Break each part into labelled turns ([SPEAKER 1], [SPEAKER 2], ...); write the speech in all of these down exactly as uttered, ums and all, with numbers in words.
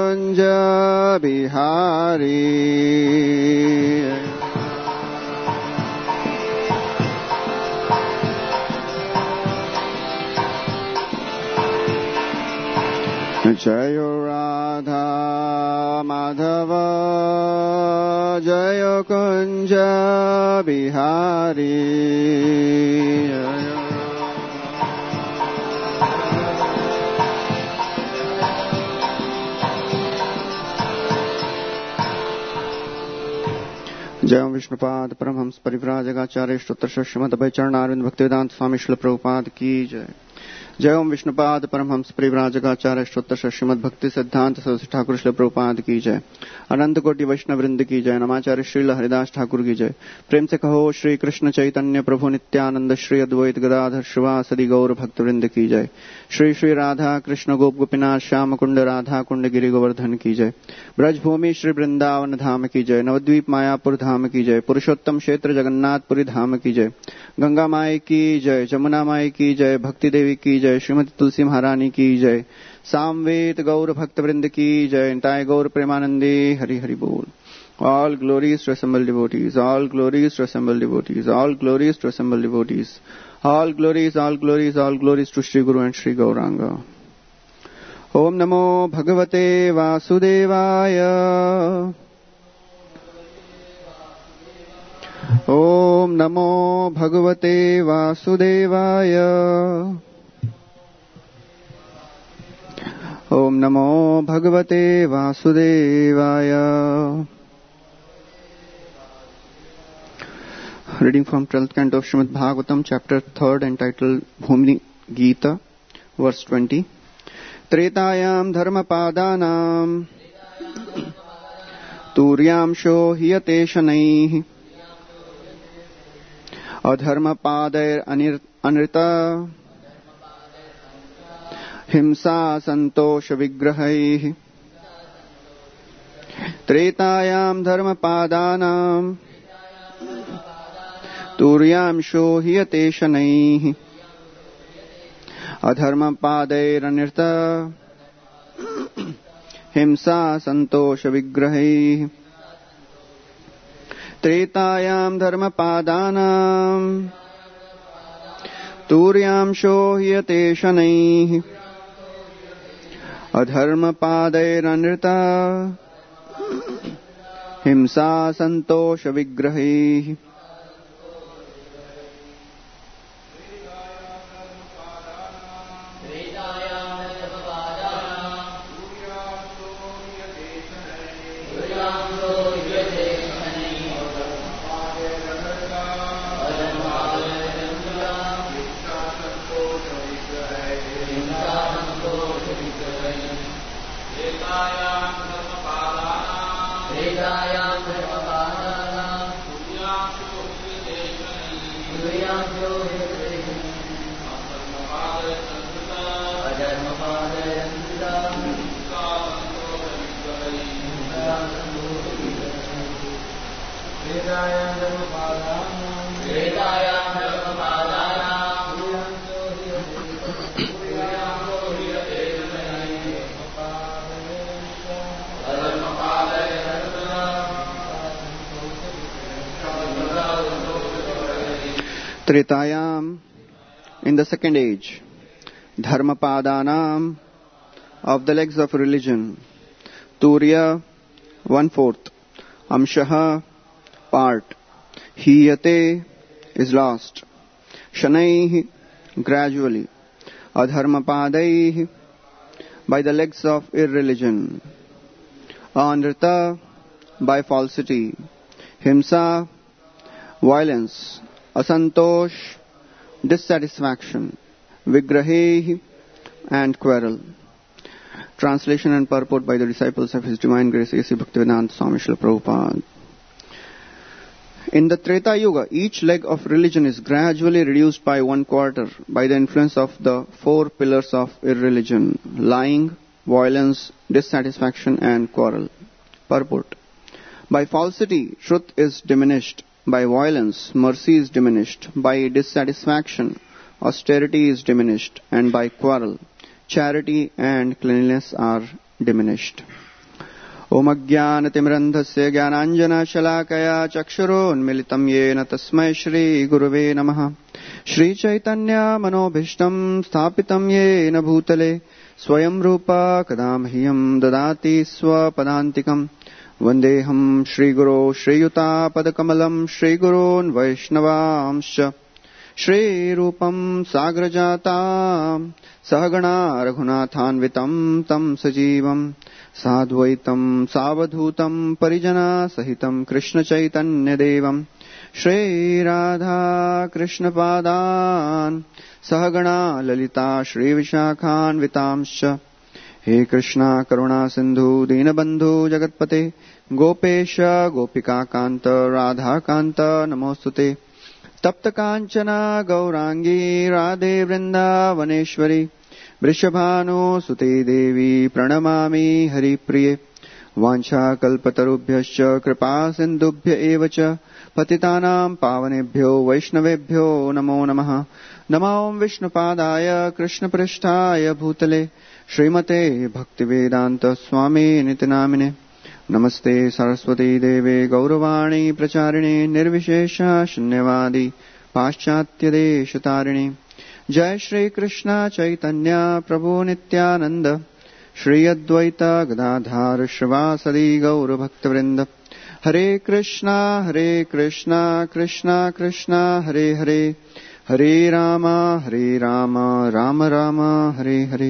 [SPEAKER 1] कुंज बिहारी जय राधा माधव जय कुंज बिहारी जय विष्णुपाद परमहंस परिव्राजकाचार्य स्तोत्र श्रीमद् अभय चरणारविंद भक्तिवेदांत स्वामी श्रील प्रभुपाद की जय। जय ओम विष्णुपाद परमहंस परिव्राजकाचार्य स्तोत्र श्रीमद् भक्ति सिद्धांत सरस्वती ठाकुर श्रील प्रभुपाद की जय। अनंत कोटि वैष्णव वृंद की जय। नमाचार्य श्रील हरिदास ठाकुर की जय। प्रेम से कहो श्री कृष्ण चैतन्य प्रभु नित्यानंद श्री अद्वैत गदाधर श्रीवासदि गौर भक्त वृंद की जय। श्री श्री राधा कृष्ण गोप गोपीनाथ श्याम कुंड राधा कुंड गिरि गोवर्धन की जय। ब्रजभूमि श्री वृंदावन धाम की जय। नवद्वीप मायापुर धाम की जय। पुरुषोत्तम क्षेत्र जगन्नाथपुरी धाम की जय। गंगा माई की जय। जमुना माई की जय। भक्ति देवी की जय। श्रीमती तुलसी महारानी की जय। सामवेद गौर भक्त वृंद की जय। निताय गौर प्रेमानंदी हरि हरि बोल। All glories to assemble devotees, all glories to assemble devotees, all glories to assemble devotees, all glories, all glories, all glories to Shri Guru and Shri Gauranga. Om Namo Bhagavate Vasudevaya. Om Namo Bhagavate Vasudevaya. Om Namo Bhagavate Vasudevaya. Reading from twelfth canto of Srimad Bhagavatam, chapter third, entitled Bhumini Gita, verse twenty. Tretayam dharmapadanam turyamsho hiyate shanaihi adharmapadair anrita himsa santosha vigrahaihi. Tretayam dharmapadanam तुर्यामशो हियते शनैः अधर्मपादैरनिर्त हिंसा संतोष विग्रहैः. त्रेतायां धर्मपादानां तुर्यामशो हियते शनैः अधर्मपादैरनिर्त हिंसा संतोष विग्रहैः. Tretayam, in the second age, Dharmapadanam, of the legs of religion, Turya, one-fourth, Amshaha, part, Hiyate, is lost, Shanaihi, gradually, Adharmapadaihi, by the legs of irreligion, Anrita, by falsity, Himsa, violence, Asantosh, dissatisfaction, Vigrahehi, and quarrel. Translation and purport by the disciples of His Divine Grace A C Bhaktivedanta Swami Srila Prabhupada. In the Treta Yuga, each leg of religion is gradually reduced by one quarter by the influence of the four pillars of irreligion: lying, violence, dissatisfaction, and quarrel. Purport. By falsity, truth is diminished. By violence, mercy is diminished. By dissatisfaction, austerity is diminished. And by quarrel, charity and cleanliness are diminished. ओम अज्ञानतिमिरन्धस्य ज्ञानाञ्जनशलाकया चक्षुरोन्मिलितं येन तस्मै श्रीगुरवे नमः। श्रीचैतन्यमनोभीष्टं स्थापितं येन भूतले स्वयं रूपा कदा मह्यं ददाति स्वपदान्तिकम्। वन्देऽहं श्रीगुरो श्रीयुतापदकमलं श्रीगुरोन् वैष्णवांश्च श्रीरूपं साग्रजातां सहगणा रघुनाथान्वितं तं सजीवं साद्वैतं सावधूतं परिजना सहितं कृष्णचैतन्यदेवं श्रीराधा कृष्णपादान् सहगणा ललिता श्रीविशाखान्वितांश्च। हे कृष्णा करुणा सिन्धु दीनबन्धु जगत्पते गोपेश गोपिकाकान्त राधाकान्त नमोऽस्तुते। तप्त कांचना गौरांगी राधे वृंदावनेश्वरी वृषभानुसुते देवी प्रणमामि हरिप्रिये। वाञ्छाकल्पतरुभ्यश्च कृपा सिन्धुभ्य एव च पतितानां पावनेभ्यो वैष्णवेभ्यो नमो नमः। नमो विष्णुपादाय कृष्णपृष्ठाय भूतले श्रीमते भक्तिवेदांत स्वामी नितिनामिने। नमस्ते सरस्वती देवे गौरवाणी प्रचारिणे निर्विशेष शून्यवादी पाश्चात्यदेशतारिणे। जय श्री कृष्ण चैतन्य प्रभु नित्यानंद श्री अद्वैत गदाधर श्रीवासदि गौर भक्तवृंद। Hare Krishna Hare Krishna Krishna Krishna Hare Hare Hare Rama Hare Rama Rama Rama Hare Hare.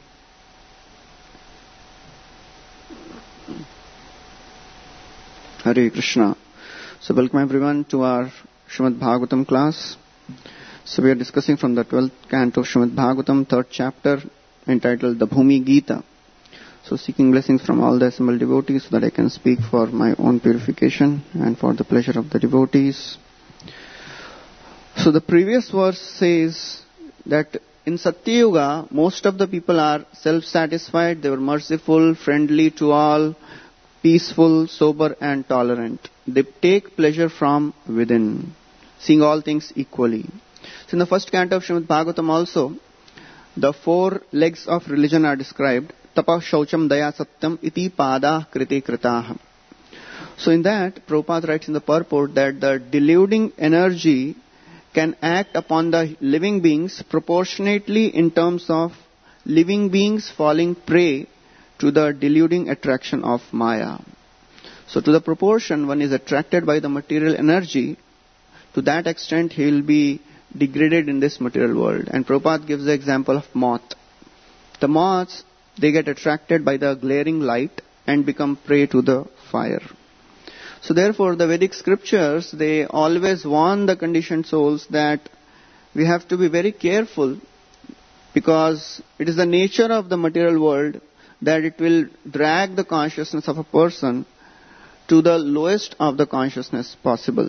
[SPEAKER 1] Hare Krishna. So welcome everyone to our Srimad Bhagavatam class. So we are discussing from the twelfth canto of Srimad Bhagavatam, third chapter, entitled the Bhumi Gita. So seeking blessings from all the assembled devotees so that I can speak for my own purification and for the pleasure of the devotees. So the previous verse says that in Satya Yuga, most of the people are self-satisfied, they were merciful, friendly to all, peaceful, sober and tolerant. They take pleasure from within, seeing all things equally. So in the first canto of Srimad Bhagavatam also, the four legs of religion are described. Tapa, Shaucham, Daya, Satyam, Iti, Pada, Kriti, Kritaha. So in that, Prabhupada writes in the purport that the deluding energy can act upon the living beings proportionately in terms of living beings falling prey to the deluding attraction of Maya. So to the proportion one is attracted by the material energy, to that extent he will be degraded in this material world. And Prabhupada gives the example of moth. The moths, they get attracted by the glaring light and become prey to the fire. So therefore the Vedic scriptures, they always warn the conditioned souls that we have to be very careful, because it is the nature of the material world that it will drag the consciousness of a person to the lowest of the consciousness possible.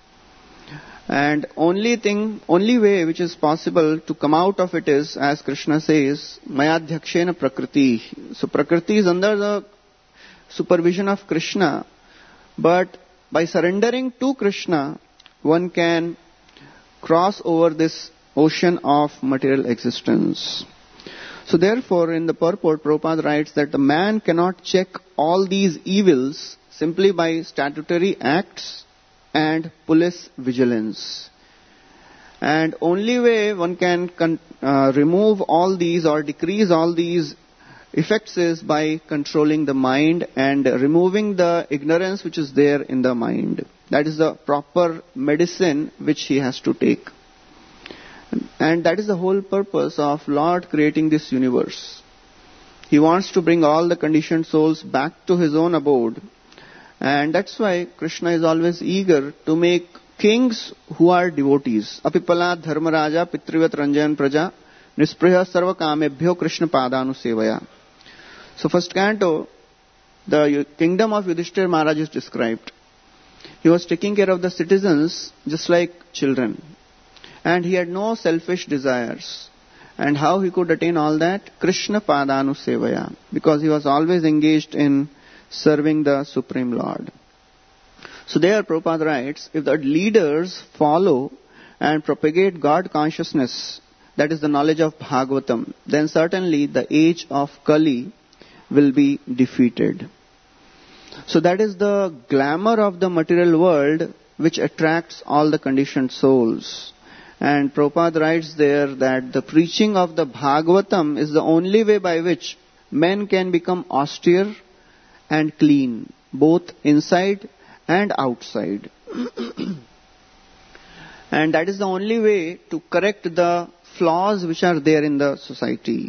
[SPEAKER 1] And only thing, only way which is possible to come out of it is, as Krishna says, Mayadhyakshena Prakriti. So Prakriti is under the supervision of Krishna, but by surrendering to Krishna, one can cross over this ocean of material existence. So therefore, in the purport, Prabhupada writes that the man cannot check all these evils simply by statutory acts and police vigilance. And only way one can con- uh, remove all these or decrease all these effects is by controlling the mind and removing the ignorance which is there in the mind. That is the proper medicine which he has to take. And that is the whole purpose of Lord creating this universe. He wants to bring all the conditioned souls back to his own abode. And that's why Krishna is always eager to make kings who are devotees. Apipala dharmaraja pitrivat ranjan praja nispriha sarva kamebhyo Krishna padanu sevaya. So first canto, the kingdom of Yudhishthira Maharaj is described. He was taking care of the citizens just like children. And he had no selfish desires. And how he could attain all that? Krishna Padanu Sevaya. Because he was always engaged in serving the Supreme Lord. So there Prabhupada writes, if the leaders follow and propagate God consciousness, that is the knowledge of Bhagavatam, then certainly the age of Kali will be defeated. So that is the glamour of the material world which attracts all the conditioned souls. And Prabhupada writes there that the preaching of the Bhagavatam is the only way by which men can become austere and clean, both inside and outside. And that is the only way to correct the flaws which are there in the society.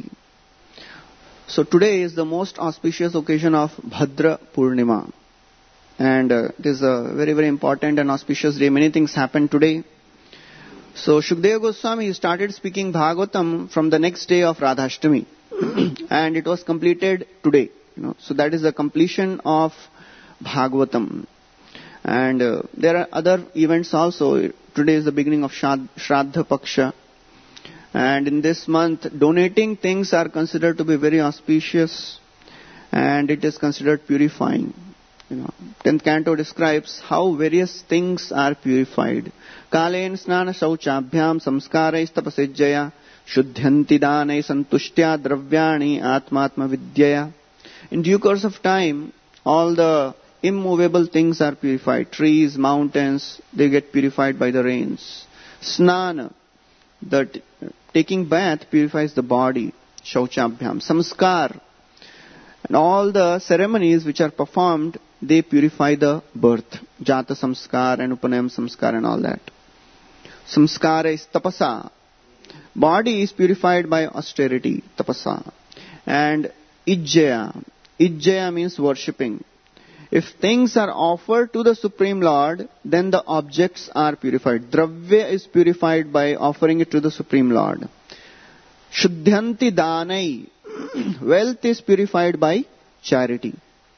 [SPEAKER 1] So today is the most auspicious occasion of Bhadra Purnima. And uh, it is a very, very important and auspicious day. Many things happen today. So Shukadeva Goswami started speaking Bhagavatam from the next day of Radhashtami. And it was completed today. You know, so that is the completion of Bhagavatam. And uh, there are other events also. Today is the beginning of Shad- Shraddha Paksha. And in this month, donating things are considered to be very auspicious. And it is considered purifying. You know, tenth canto describes how various things are purified. Kalen snana sauchabhyam samskarais tapasejjaya shuddhyanti danai santushtya dravyani atmatma vidyaya. In due course of time, all the immovable things are purified. Trees, mountains, they get purified by the rains. Snana, the t- taking bath purifies the body. Shauchabhyam. Samskar, and all the ceremonies which are performed, they purify the birth. Jata samskar and upanayam samskar and all that. Samskara is tapasa. Body is purified by austerity, tapasa. And ijjaya. Ijjaya means worshipping. If things are offered to the Supreme Lord, then the objects are purified. Dravya is purified by offering it to the Supreme Lord. Shuddhyanti danai. Wealth is purified by charity.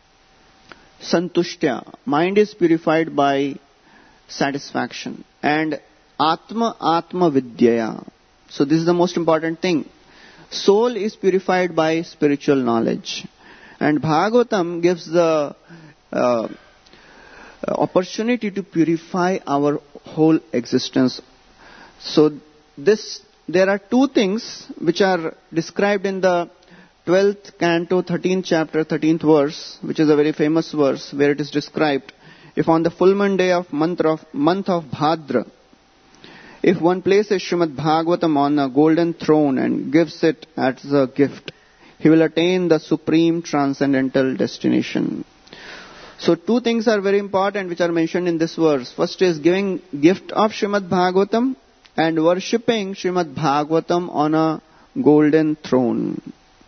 [SPEAKER 1] Santushtya. Mind is purified by satisfaction. And Atma Atma Vidyaya. So this is the most important thing. Soul is purified by spiritual knowledge. And Bhagavatam gives the uh, opportunity to purify our whole existence. So this, there are two things which are described in the twelfth canto, thirteenth chapter, thirteenth verse, which is a very famous verse, where it is described, if on the full moon day of month of, month of Bhadra, if one places Srimad Bhagavatam on a golden throne and gives it as a gift, he will attain the supreme transcendental destination. So two things are very important which are mentioned in this verse. First is giving gift of Srimad Bhagavatam and worshipping Srimad Bhagavatam on a golden throne.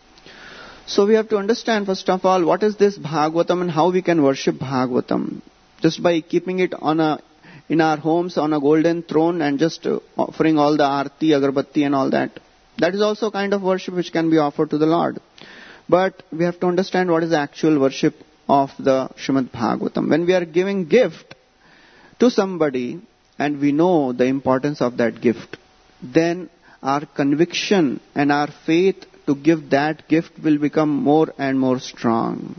[SPEAKER 1] So we have to understand first of all what is this Bhagavatam and how we can worship Bhagavatam. Just by keeping it on a in our homes on a golden throne and just offering all the arti, agarbatti and all that. That is also a kind of worship which can be offered to the Lord. But we have to understand what is the actual worship of the Srimad Bhagavatam. When we are giving gift to somebody and we know the importance of that gift, then our conviction and our faith to give that gift will become more and more strong.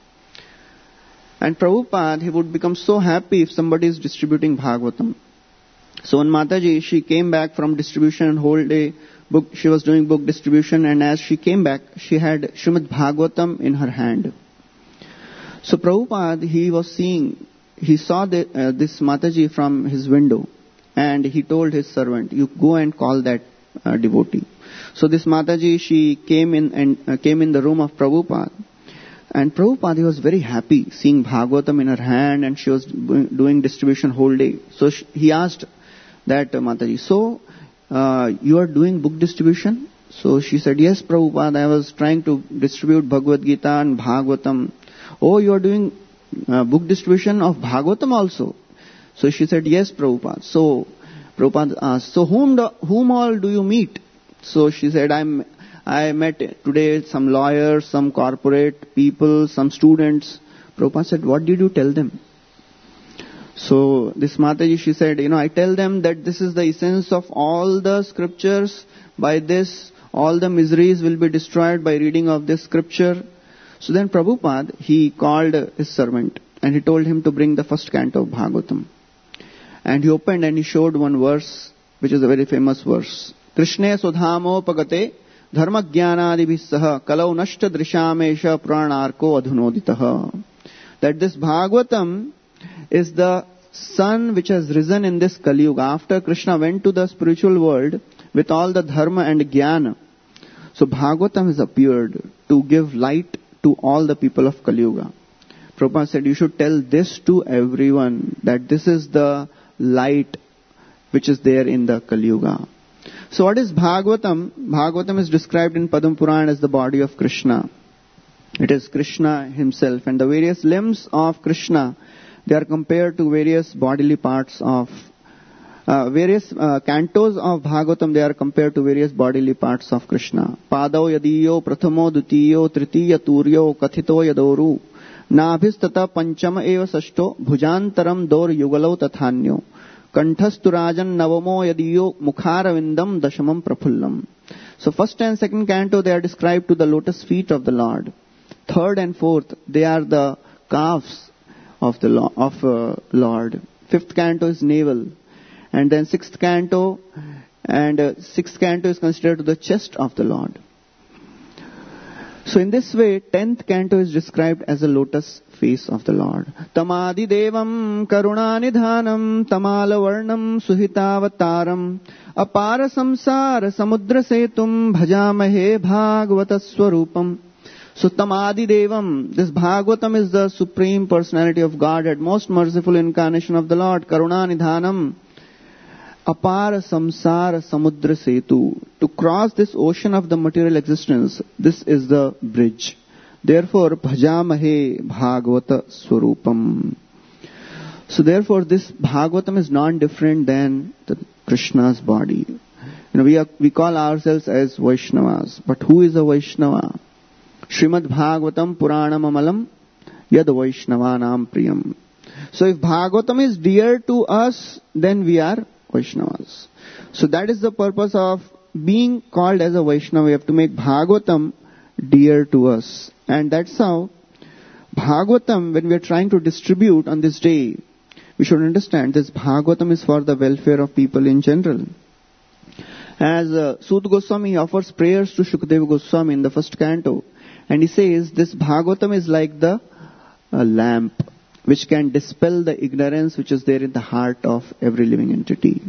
[SPEAKER 1] And Prabhupada, he would become so happy if somebody is distributing Bhagavatam. So when Mataji, she came back from distribution and whole day, book, she was doing book distribution, and as she came back, she had Srimad Bhagavatam in her hand. So Prabhupada, he was seeing, he saw the, uh, this Mataji from his window, and he told his servant, you go and call that uh, devotee. So this Mataji, she came in and uh, came in the room of Prabhupada. And Prabhupada, he was very happy seeing Bhagavatam in her hand, and she was doing distribution whole day. So she, he asked that uh, Mataji, so uh, you are doing book distribution? So she said, yes, Prabhupada, I was trying to distribute Bhagavad Gita and Bhagavatam. Oh, you are doing uh, book distribution of Bhagavatam also? So she said, yes, Prabhupada. So Prabhupada asked, so whom, do, whom all do you meet? So she said, I'm, I met today some lawyers, some corporate people, some students. Prabhupada said, what did you tell them? So this Mataji, she said, you know, I tell them that this is the essence of all the scriptures. By this, all the miseries will be destroyed by reading of this scripture. So then Prabhupada, he called his servant and he told him to bring the first canto of Bhagavatam. And he opened and he showed one verse, which is a very famous verse. Krishne sudhamo pagate dharma jnanadibhi saha kalau nashta drishamesha pranarko adhunoditaha. that this Bhagavatam is the sun which has risen in this Kali Yuga. After Krishna went to the spiritual world with all the dharma and jnana, so Bhagavatam has appeared to give light to all the people of Kali Yuga. Prabhupada said, you should tell this to everyone, that this is the light which is there in the Kali Yuga. So what is Bhagavatam? Bhagavatam is described in Padma Purana as the body of Krishna. It is Krishna himself, and the various limbs of Krishna, they are compared to various bodily parts of uh, various uh, cantos of Bhagavatam. They are compared to various bodily parts of Krishna. Padao yadiyo prathamo dutiyo tritiya turyo kathito yadoru nabhistata panchama eva sashto bhujantaram dor yugalo tathanyo kanthasturajan navamo yadiyo mukharavindam dashamam prafullam. So first and second canto, they are described to the lotus feet of the Lord. Third and fourth, they are the calves of the Lord, of uh, Lord. Fifth canto is navel, and then sixth canto, and uh, sixth canto is considered to the chest of the Lord. So in this way, tenth canto is described as a lotus face of the Lord. Tamadi devam karunanidhanam tamala varnam suhitavataram apara samsara samudra setum bhajamahe bhagavata swarupam. So Tamadi Devam, this Bhagavatam is the Supreme Personality of Godhead, most merciful incarnation of the Lord. Karunanidhanam, apara samsara samudra setu. To cross this ocean of the material existence, this is the bridge. Therefore, bhajamahe bhagavata swarupam. So therefore, this Bhagavatam is non-different than the Krishna's body. You know, we are, we call ourselves as Vaishnavas, but who is a Vaishnava? Srimad Bhagavatam Puranam Amalam Yad Vaishnavanam Priyam. So if Bhagavatam is dear to us, then we are Vaishnavas. So that is the purpose of being called as a Vaishnava. We have to make Bhagavatam dear to us. And that's how Bhagavatam, when we are trying to distribute on this day, we should understand this Bhagavatam is for the welfare of people in general. As uh, Sut Goswami offers prayers to Shukadeva Goswami in the first canto, and he says this Bhagavatam is like the uh, lamp which can dispel the ignorance which is there in the heart of every living entity.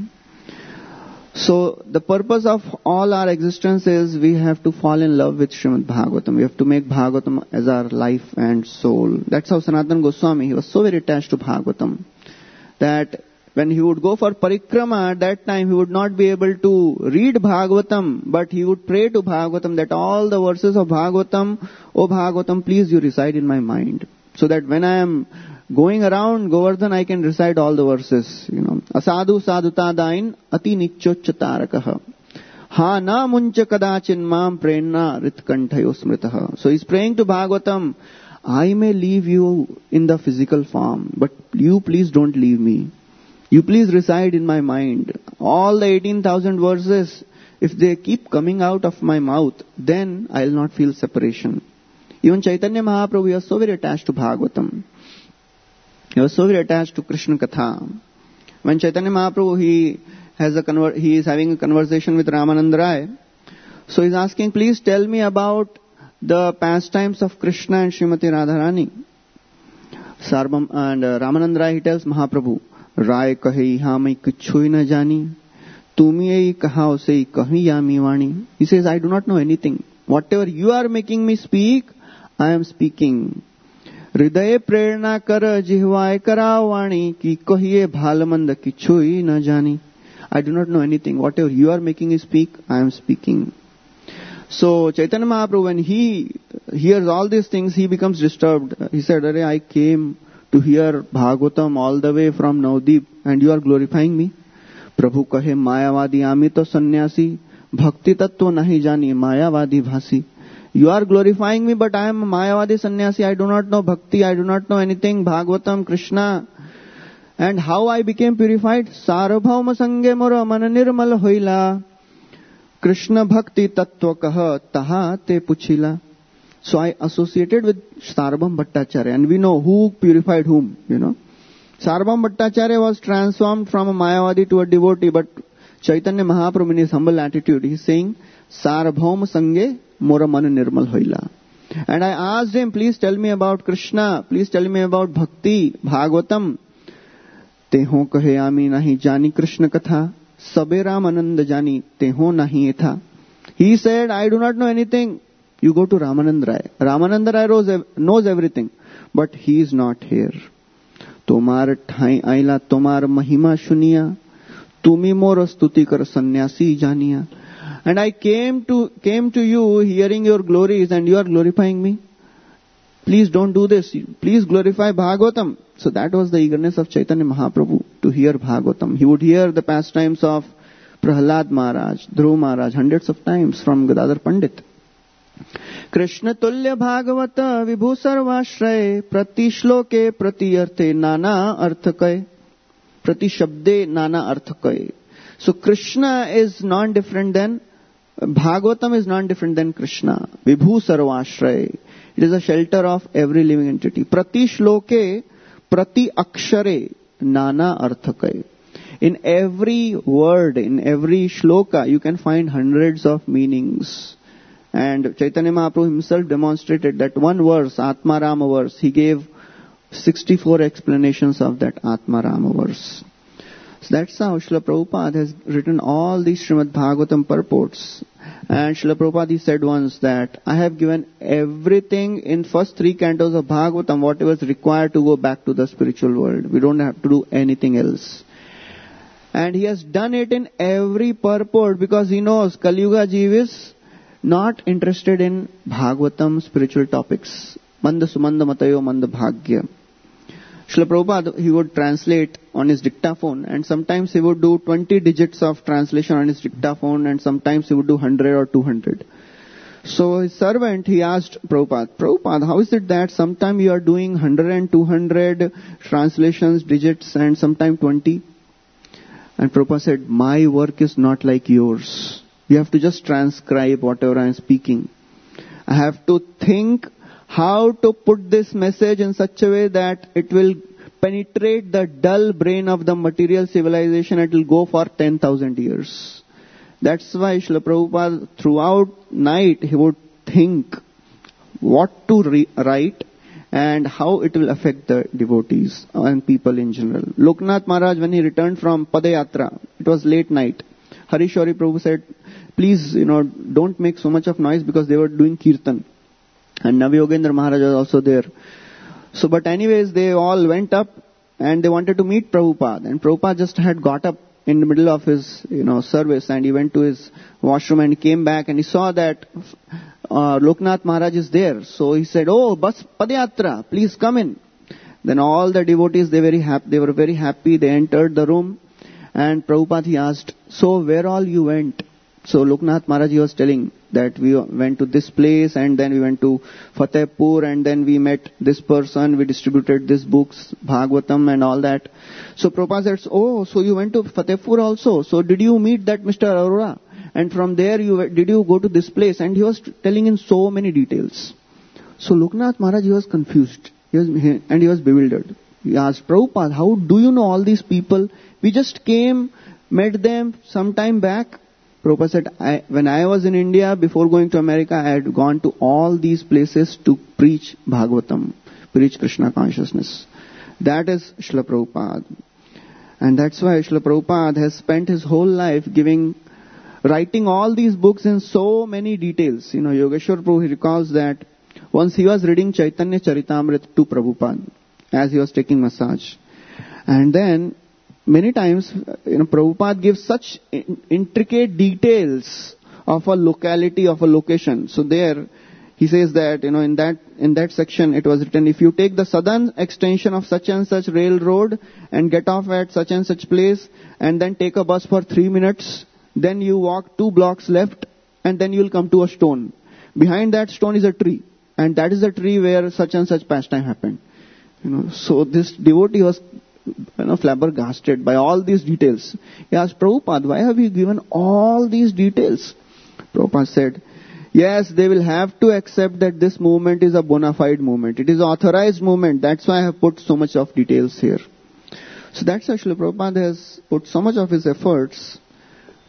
[SPEAKER 1] So the purpose of all our existence is we have to fall in love with Srimad Bhagavatam. We have to make Bhagavatam as our life and soul. That's how Sanatana Goswami, he was so very attached to Bhagavatam that when he would go for parikrama, at that time he would not be able to read Bhagavatam, but he would pray to Bhagavatam that all the verses of Bhagavatam, O Bhagavatam, please you reside in my mind. So that when I am going around Govardhan, I can recite all the verses. You know, Asadu saduta dain ati nichocha tarakaha. Ha na muncha kadachin mam prerna ritkanthayo smritaha. So he's praying to Bhagavatam, I may leave you in the physical form, but you please don't leave me. You please reside in my mind. All the eighteen thousand verses, if they keep coming out of my mouth, then I'll not feel separation. Even Chaitanya Mahaprabhu, he was so very attached to Bhagavatam. He was so very attached to Krishna Katha. When Chaitanya Mahaprabhu, he has a conver- he is having a conversation with Ramananda Rai. So he's asking, please tell me about the pastimes of Krishna and Srimati Radharani. Sarvam and uh, Ramananda Rai, he tells Mahaprabhu, Rai kahe ha mai kuchhoi na jani, tumi ei kahao se kahi yami vani. He says, I do not know anything. Whatever you are making me speak, I am speaking. Hridaye prerna kar jihvaye karao vani, ki kahiye bhalamanda kichhoi na jani. I do not know anything. Whatever you are making me speak, I am speaking. So Chaitanya Mahaprabhu, when he hears all these things, he becomes disturbed. He said, Arey, I came to hear Bhagavatam all the way from Navdeep, and you are glorifying me. Prabhu kahe mayavadi amito sannyasi, bhakti tattva nahi jani mayavadi bhasi. You are glorifying me, but I am a mayavadi sannyasi. I do not know bhakti, I do not know anything, Bhagavatam, Krishna. And how I became purified? Sarabhauma sange mora mana nirmal hoila. Krishna bhakti tattva kaha taha te puchila. So I associated with Sarabham Bhattacharya, and we know who purified whom, you know. Sarabham Bhattacharya was transformed from a Mayavadi to a devotee, but Chaitanya Mahaprabhu in his humble attitude, he is saying, Sarabhaum Sange Mora Mana Nirmal Hoila. And I asked him, please tell me about Krishna, please tell me about Bhakti, Bhagavatam. Teho kahe ami nahi jani Krishna katha, sabe Ram Anand jani, teho nahi etha. He said, I do not know anything. You go to Ramanand Rai. Ramanand Rai knows, knows everything, but he is not here. Tomar thai aila tomar mahima shuniya, tumi mor stuti kar sannyasi janiya. And I came to came to you hearing your glories, and you are glorifying me. Please don't do this. Please glorify Bhagavatam. So that was the eagerness of Chaitanya Mahaprabhu, to hear Bhagavatam. He would hear the pastimes of Prahlad Maharaj, Dhruv Maharaj hundreds of times from Gadadhar Pandit. Krishna tulya Bhagavata vibhu sarvashray prati shloke prati arthe nana arthakay prati shabde nana arthakay. So Krishna is non-different than Bhagavatam is non-different than Krishna. Vibhu sarvashray. It is a shelter of every living entity. Prati shloke prati akshare nana arthakay. In every word, in every shloka, you can find hundreds of meanings. And Chaitanya Mahaprabhu himself demonstrated that one verse, Atma Rama verse, he gave sixty-four explanations of that Atma Rama verse. So that's how Srila Prabhupada has written all these Srimad Bhagavatam purports. And Srila Prabhupada he said once that I have given everything in first three cantos of Bhagavatam, whatever is required to go back to the spiritual world. We don't have to do anything else. And he has done it in every purport because he knows Kali Yuga Jeev is not interested in Bhagavatam spiritual topics. Manda sumanda matayo manda bhagya. Srila Prabhupada, he would translate on his dictaphone, and sometimes he would do twenty digits of translation on his dictaphone, and sometimes he would do one hundred or two hundred. So his servant, he asked Prabhupada, Prabhupada, how is it that sometime you are doing one hundred and two hundred translations, digits, and sometime twenty? And Prabhupada said, my work is not like yours. You have to just transcribe whatever I am speaking. I have to think how to put this message in such a way that it will penetrate the dull brain of the material civilization. It will go for ten thousand years. That's why Srila Prabhupada throughout night he would think what to re- write and how it will affect the devotees and people in general. Loknath Maharaj, when he returned from Padayatra, it was late night. Harishwari Prabhu said, please, you know, don't make so much of noise because they were doing kirtan. And Navyogendra Maharaj was also there. So, but anyways, they all went up and they wanted to meet Prabhupada. And Prabhupada just had got up in the middle of his, you know, service, and he went to his washroom and he came back and he saw that uh, Loknath Maharaj is there. So he said, oh, Bas Padayatra, please come in. Then all the devotees, they very happy, they were very happy. They entered the room and Prabhupada, he asked, so where all you went? So Loknath Maharaj, he was telling that we went to this place and then we went to Fatehpur and then we met this person, we distributed these books, Bhagavatam and all that. So Prabhupada said, oh, so you went to Fatehpur also. So did you meet that Mister Arora? And from there, you did you go to this place? And he was telling in so many details. So Loknath Maharaj, he was confused he was, and he was bewildered. He asked, Prabhupada, how do you know all these people? We just came, met them some time back. Prabhupada said, I, when I was in India, before going to America, I had gone to all these places to preach Bhagavatam, preach Krishna consciousness. That is Srila Prabhupada. And that's why Srila Prabhupada has spent his whole life giving, writing all these books in so many details. You know, Yogeshwar Prabhu, he recalls that once he was reading Chaitanya Charitamrita to Prabhupada as he was taking massage. And then many times, you know, Prabhupada gives such intricate details of a locality, of a location. So there, he says that, you know, in that in that section it was written, if you take the southern extension of such and such railroad and get off at such and such place and then take a bus for three minutes, then you walk two blocks left and then you will come to a stone. Behind that stone is a tree, and that is the tree where such and such pastime happened. You know, so this devotee was, you know, flabbergasted by all these details. He asked, Prabhupada, why have you given all these details? Prabhupada said, yes, they will have to accept that this movement is a bona fide movement. It is an authorized movement. That's why I have put so much of details here. So that's why Srila Prabhupada has put so much of his efforts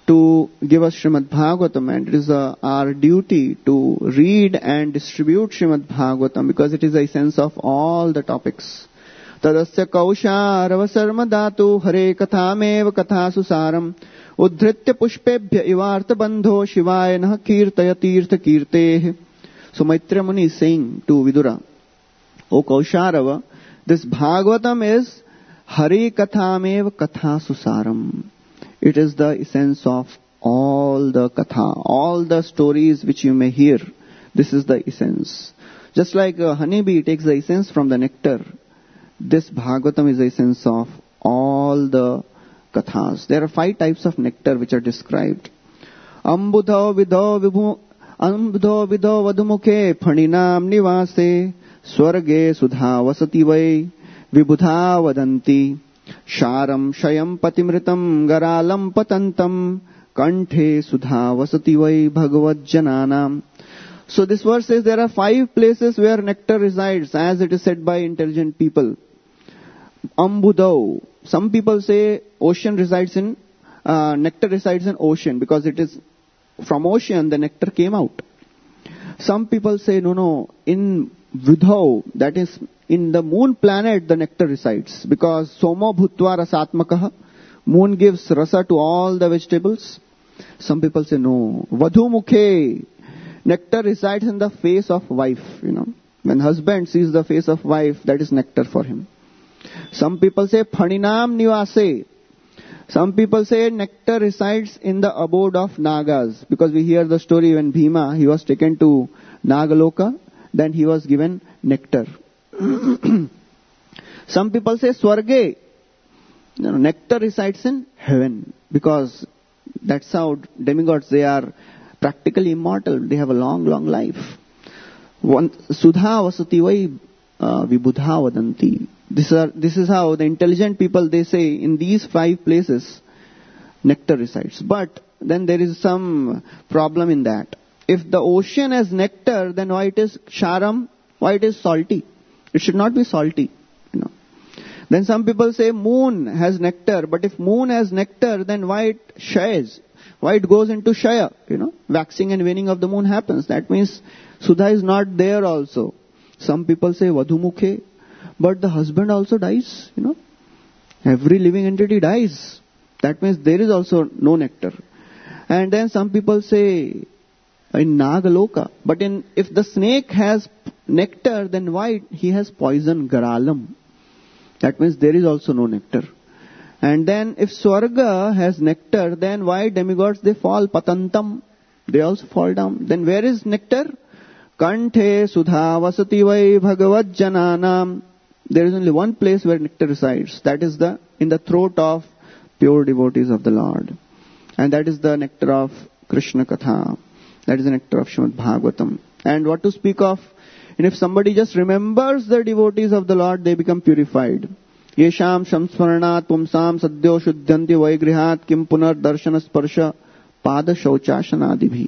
[SPEAKER 1] to give us Srimad Bhagavatam, and it is uh, our duty to read and distribute Srimad Bhagavatam because it is the essence of all the topics. Tadasya kausharava sarmadatu hare kathamev kathasu saram uddhritya pushpebhya ivartha bandho shivaya nah kirtaya tirtha kirteh. So Maitreya Muni is saying to Vidura, O Kausharava, this Bhagavatam is hare kathamev kathasu saram. It is the essence of all the katha, all the stories which you may hear. This is the essence. Just like a honeybee takes the essence from the nectar, this Bhagavatam is the essence of all the kathas. There are five types of nectar which are described. Ambudho vidho vibhu ambudho vidho vadumukhe phaninam nivase swarge sudha vasati vai vibudha vadanti sharam shayam patimritam garalam patantam kanthe sudha vasati vai bhagavad jananam. So this verse says there are five places where nectar resides, as it is said by intelligent people. Ambudho. Some people say ocean resides in, uh, nectar resides in ocean because it is from ocean the nectar came out. Some people say no, no, in Vidho, that is in the moon planet the nectar resides because Somo Bhutva Rasatmakaha, moon gives rasa to all the vegetables. Some people say no, Vadhumukhe, nectar resides in the face of wife, you know. When husband sees the face of wife, that is nectar for him. Some people say Phaninam Nivase. Some people say nectar resides in the abode of Nagas, because we hear the story when Bhima, he was taken to Nagaloka, then he was given nectar. Some people say Swarge, you know, nectar resides in heaven, because that's how demigods, they are practically immortal. They have a long, long life. One, Sudha vasati vai uh, vibudha vadanti. This, are, this is how the intelligent people, they say in these five places nectar resides. But then there is some problem in that. If the ocean has nectar, then why it is sharam? Why it is salty? It should not be salty, you know. Then some people say moon has nectar, but if moon has nectar, then why it shays? Why it goes into shaya, you know? Waxing and waning of the moon happens. That means Sudha is not there also. Some people say Vadhumukhe, but the husband also dies, you know. Every living entity dies. That means there is also no nectar. And then some people say in Nagaloka, but in if the snake has nectar, then why he has poison, Garalam? That means there is also no nectar. And then if Swarga has nectar, then why demigods, they fall, Patantam, they also fall down. Then where is nectar? Kanthe sudha vasati vai bhagavad jananam. There is only one place where nectar resides. That is the in the throat of pure devotees of the Lord. And that is the nectar of Krishna Katha. That is the nectar of Srimad Bhagavatam. And what to speak of? And if somebody just remembers the devotees of the Lord, they become purified. Yesham shamsmaranat pumsam sadyo shuddhanti vaigrihat kim punar darshana sparsha pada shauchashanadibhi.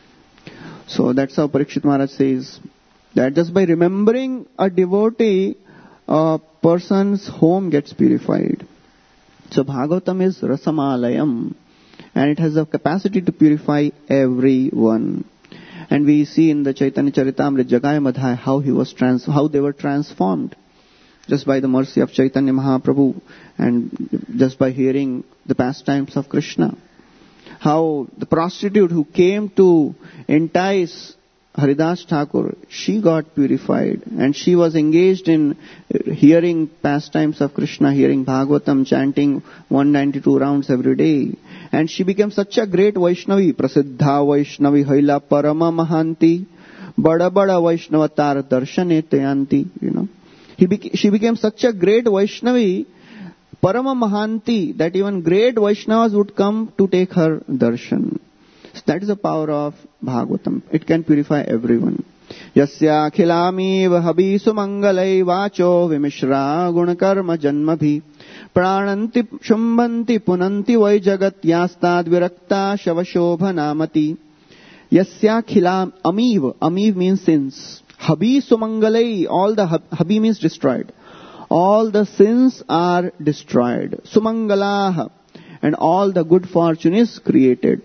[SPEAKER 1] So that's how Parikshit Maharaj says that just by remembering a devotee, a person's home gets purified. So Bhagavatam is Rasamalayam, and it has the capacity to purify everyone. And we see in the Chaitanya Charitamrita Jagaya Madhya how he was trans, how they were transformed just by the mercy of Chaitanya Mahaprabhu and just by hearing the pastimes of Krishna. How the prostitute who came to entice Haridas Thakur, she got purified and she was engaged in hearing pastimes of Krishna, hearing Bhagavatam, chanting one hundred ninety-two rounds every day. And she became such a great Vaishnavi, Prasiddha Vaishnavi Haila Parama Mahanti, Bada Bada Vaishnavatar Darshane Tayanti, you know. He beca- she became such a great Vaishnavi, Parama Mahanti, that even great Vaishnavas would come to take her darshan. So that is the power of Bhagavatam. It can purify everyone. Yasya khilami vahabi sumangalai vacho vimishra gunakarma janmabhi prananti shumbanti punanti vai jagat yastad virakta shavashobha namati. Yasya khilam amiv. Amiv means sins. Habi sumangalai. All the habi means destroyed. All the sins are destroyed. Sumangalaha. and all the good fortune is created.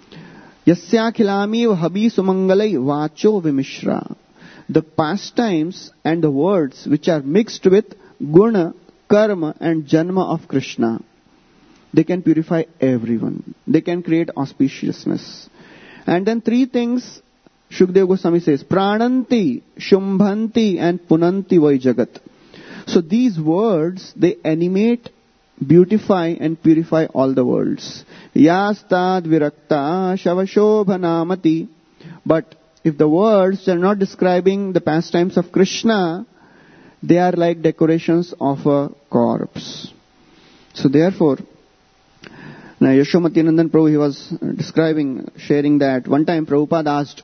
[SPEAKER 1] Yasya khilami habi sumangalai vacho vimishra. The pastimes and the words which are mixed with guna, karma and janma of Krishna, they can purify everyone. They can create auspiciousness. And then three things Shukdev Goswami says, prananti, shumbhanti and punanti vai jagat. So these words, they animate, beautify and purify all the worlds. Yastad virakta shavashobhanamati. But if the words are not describing the pastimes of Krishna, they are like decorations of a corpse. So therefore, now Yashomati Nandan Prabhu, he was describing, sharing that one time Prabhupada asked,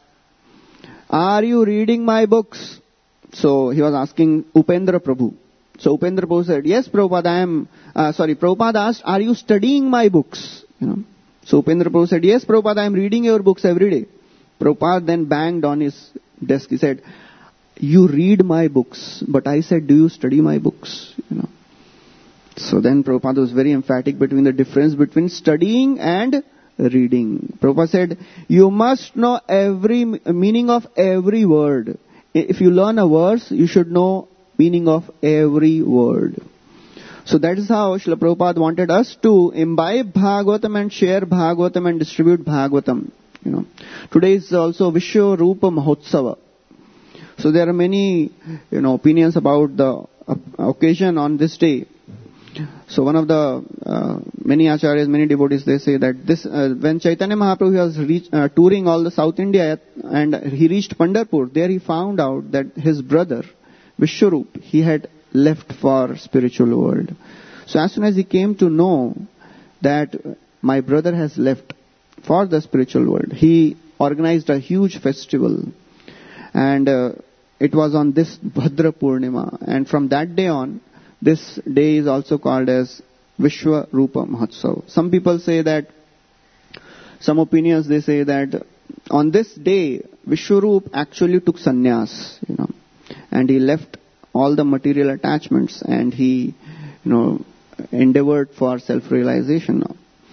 [SPEAKER 1] are you reading my books? So he was asking Upendra Prabhu. So Upendra Prabhu said, yes Prabhupada, I am, uh, sorry, Prabhupada asked, are you studying my books? You know. So Upendra Prabhu said, yes Prabhupada, I am reading your books every day. Prabhupada then banged on his desk. He said, you read my books, but I said, do you study my books? You know. So then Prabhupada was very emphatic between the difference between studying and reading. Prabhupada said, you must know every meaning of every word. If you learn a verse, you should know meaning of every word. So that is how Srila Prabhupada wanted us to imbibe Bhagavatam and share Bhagavatam and distribute Bhagavatam. You know, today is also Vishwa Rupa Mahotsava. So there are many, you know, opinions about the occasion on this day. So one of the uh, many acharyas, many devotees, they say that this uh, when Chaitanya Mahaprabhu was reach, uh, touring all the South India and he reached Pandharpur, there he found out that his brother Vishwarup, he had left for spiritual world. So as soon as he came to know that my brother has left for the spiritual world, he organized a huge festival, and uh, it was on this Bhadra Purnima, and from that day on, this day is also called as Vishwa Rupa Mahotsav. Some people say that, some opinions they say that on this day, Vishwarup actually took sannyas, you know, and he left all the material attachments and he, you know, endeavored for self-realization.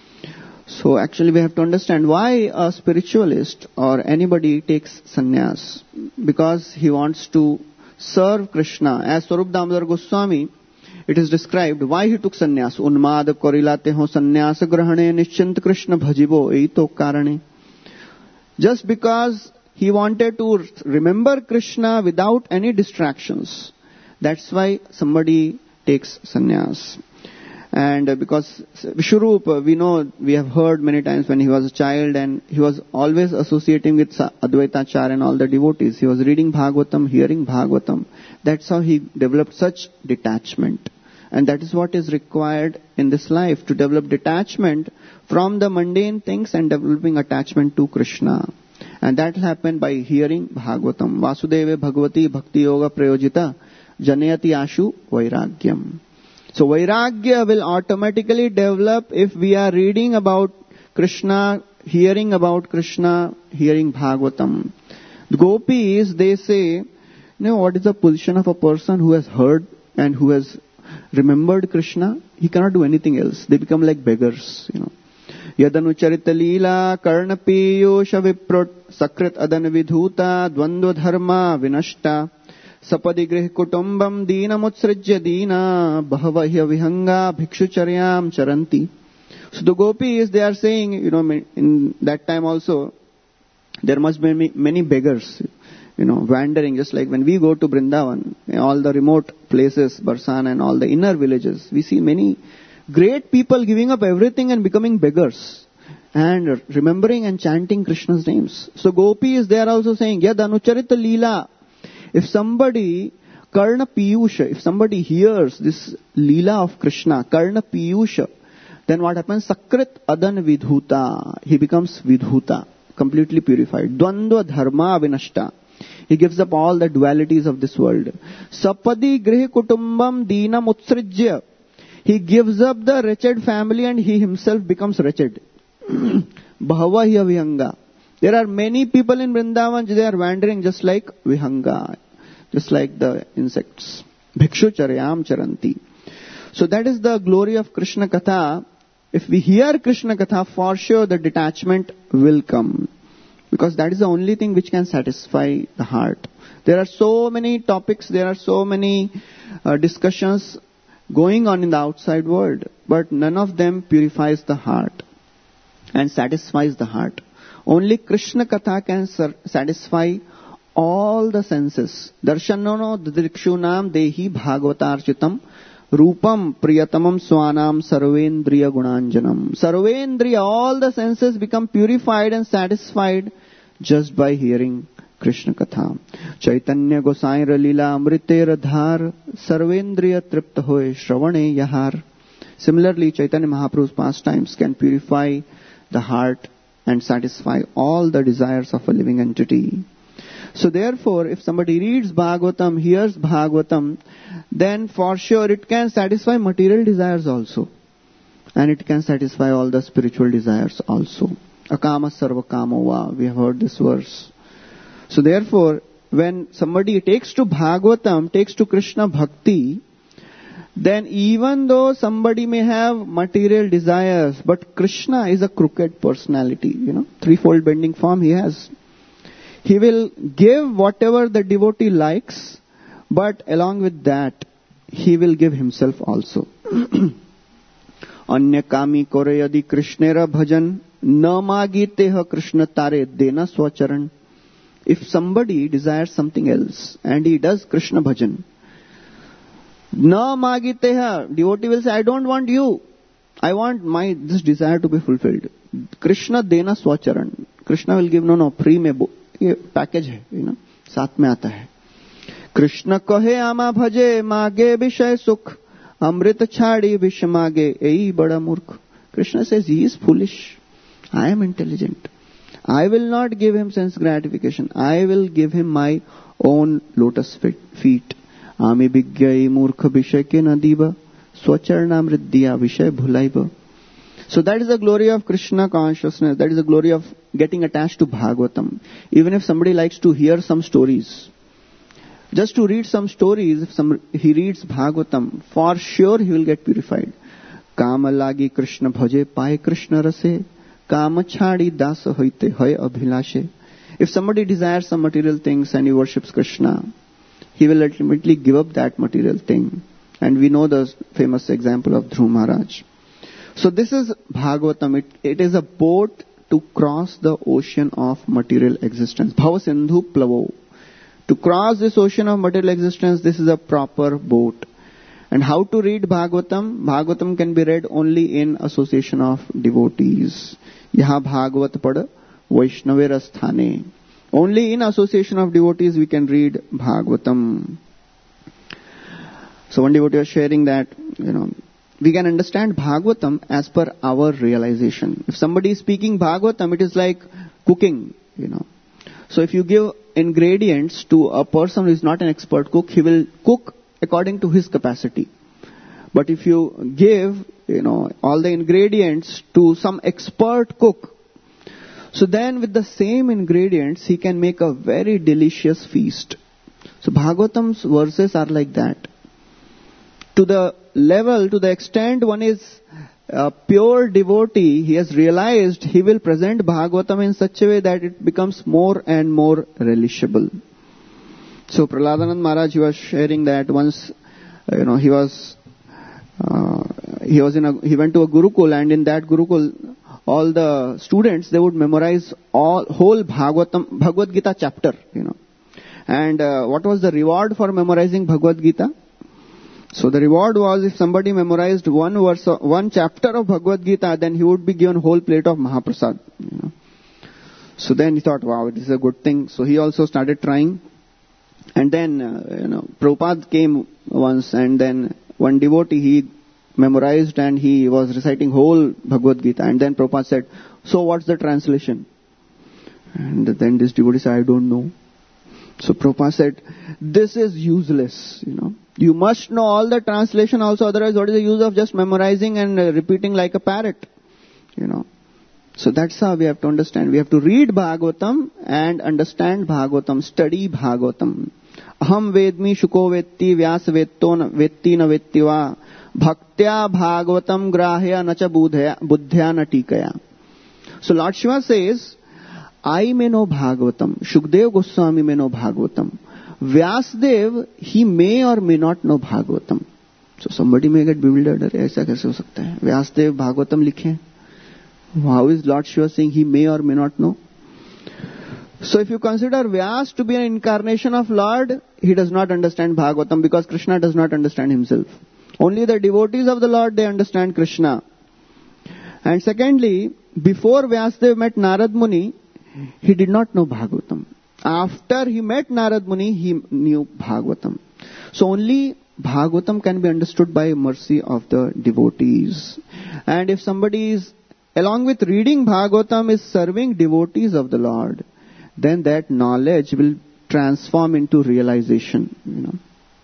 [SPEAKER 1] So actually we have to understand why a spiritualist or anybody takes sannyas. Because he wants to serve Krishna. As Swarup Damodar Goswami, it is described why he took sannyas. Unmad korilate ho sannyas grahane nischint Krishna bhajibo eito karane. Just because he wanted to remember Krishna without any distractions. That's why somebody takes sannyas. And uh, because Vishwarup, uh, we know, we have heard many times when he was a child and he was always associating with Advaitacharya and all the devotees. He was reading Bhagavatam, hearing Bhagavatam. That's how he developed such detachment. And that is what is required in this life, to develop detachment from the mundane things and developing attachment to Krishna. And that will happen by hearing Bhagavatam. Vasudeva Bhagavati Bhakti Yoga Prayojita Janayati Ashu Vairagyam. So Vairagya will automatically develop if we are reading about Krishna, hearing about Krishna, hearing Bhagavatam. The gopis, they say, you know, what is the position of a person who has heard and who has remembered Krishna? He cannot do anything else. They become like beggars, you know. Yadanucharita Leela Karna Piyosha Viprot Sakrit Adan Vidhuta Dvandva Dharma Vinashta Sapadigrih Kutumbam Dina Mutsrijya Dina Bhavahya Vihanga Bhikshucharyam Charanti. So the gopis, they are saying, you know, in that time also, there must be many beggars, you know, wandering, just like when we go to Vrindavan, all the remote places, Barsan and all the inner villages, we see many great people giving up everything and becoming beggars and remembering and chanting Krishna's names. So gopis, they are also saying, Yad Anucharita Leela. If somebody, Karna Piyusha, if somebody hears this Leela of Krishna, Karna Piyusha, then what happens? Sakrit Adan Vidhuta. He becomes Vidhuta, completely purified. Dvandva Dharma Vinashta. He gives up all the dualities of this world. Sapadi Grihi Kutumbam Dina Mutsrijya. He gives up the wretched family and he himself becomes wretched. Bhavahya Vihanga. There are many people in Vrindavan, they are wandering just like Vihanga, just like the insects. Bhikshu Charyam Charanti. So that is the glory of Krishna Katha, if we hear Krishna Katha, for sure the detachment will come. Because that is the only thing which can satisfy the heart. There are so many topics, there are so many uh, discussions going on in the outside world, but none of them purifies the heart and satisfies the heart. Only Krishna Katha can sur- satisfy all the senses. Darshanono didrikshunam dehi bhagavatarchitam rupam priyatamam swanam sarvendriya gunanjanam. Sarvendriya, all the senses become purified and satisfied just by hearing Krishna Katha. Chaitanya Gosaira Lila Amritera Dhar Sarvendriya Tripta Hoy Shravane Yahar. Similarly, Chaitanya Mahaprabhu's pastimes can purify the heart and satisfy all the desires of a living entity. So therefore, if somebody reads Bhagavatam, hears Bhagavatam, then for sure it can satisfy material desires also. And it can satisfy all the spiritual desires also. Akama sarva kamo va. We have heard this verse. So therefore, when somebody takes to Bhagavatam, takes to Krishna Bhakti, then even though somebody may have material desires, but Krishna is a crooked personality, you know, threefold bending form he has. He will give whatever the devotee likes, but along with that, he will give himself also. Anya kami kore yadi Krishnera bhajan, na magiteha Krishna tare dena swacharan. If somebody desires something else and he does Krishna bhajan, na magiteha, devotee will say, I don't want you. I want my this desire to be fulfilled. Krishna dena swacharan. Krishna will give, no, no, free mein bo. ये package है, you know, साथ में आता है. कृष्ण कहे आमा भजे मागे विषय सुख अमृत छाड़ी विष मागे यही बड़ा मूर्ख. Krishna says he is foolish. I am intelligent. I will not give him sense gratification. I will give him my own lotus feet. आमी विज्ञाई मूर्ख विषय के न दीवा स्वचरणामृत दिया विषय भुलाइबा. So that is the glory of Krishna consciousness. That is the glory of getting attached to Bhagavatam. Even if somebody likes to hear some stories, just to read some stories, if some, he reads Bhagavatam, for sure he will get purified. Kama lagi Krishna bhaje paye Krishna rase, kama chhadi dasa hoite hoy abhilashe. If somebody desires some material things and he worships Krishna, he will ultimately give up that material thing. And we know the famous example of Dhruv Maharaj. So this is Bhagavatam. It, it is a boat to cross the ocean of material existence. Bhava Sindhu Plavo. To cross this ocean of material existence, this is a proper boat. And how to read Bhagavatam? Bhagavatam can be read only in association of devotees. Yaha Bhagavat Pada Vaishnave Rasthane. Only in association of devotees we can read Bhagavatam. So one devotee was sharing that, you know, we can understand Bhagavatam as per our realization. If somebody is speaking Bhagavatam, it is like cooking, you know. So if you give ingredients to a person who is not an expert cook, he will cook according to his capacity. But if you give, you know, all the ingredients to some expert cook, so then with the same ingredients, he can make a very delicious feast. So Bhagavatam's verses are like that. To the level, to the extent one is a pure devotee, he has realized he will present Bhagavatam in such a way that it becomes more and more relishable. So Prahladanand Maharaj, he was sharing that once, you know, he was, uh, he was in a, he went to a Gurukul, and in that Gurukul, all the students, they would memorize all, whole Bhagavatam, Bhagavad Gita chapter, you know. And uh, what was the reward for memorizing Bhagavad Gita? So the reward was, if somebody memorized one verse, one chapter of Bhagavad Gita, then he would be given a whole plate of Mahaprasad. You know. So then he thought, wow, this is a good thing. So he also started trying. And then, uh, you know, Prabhupada came once, and then one devotee, he memorized and he was reciting whole Bhagavad Gita. And then Prabhupada said, so what's the translation? And then this devotee said, I don't know. So Prabhupada said, this is useless, you know. You must know all the translation also, otherwise what is the use of just memorizing and uh, repeating like a parrot, you know. So that's how we have to understand. We have to read Bhagavatam and understand Bhagavatam, study Bhagavatam. Aham vedmi shuko vetti vyasa vetto vetti na vettiva bhaktya bhagavatam grahya na cha buddhya buddhya na tikaya. So Lord Shiva says, I may know Bhagavatam. Shukdev Goswami may know Bhagavatam. Vyasdev, he may or may not know Bhagavatam. So somebody may get bewildered. ऐसा कैसे हो सकता है? Vyasdev Bhagavatam लिखे. How is Lord Shiva saying he may or may not know? So if you consider Vyas to be an incarnation of Lord, he does not understand Bhagavatam because Krishna does not understand himself. Only the devotees of the Lord, they understand Krishna. And secondly, before Vyasdev met Narad Muni, he did not know Bhagavatam. After he met Narad Muni, he knew Bhagavatam. So only Bhagavatam can be understood by mercy of the devotees. And if somebody is, along with reading Bhagavatam, is serving devotees of the Lord, then that knowledge will transform into realization, you know.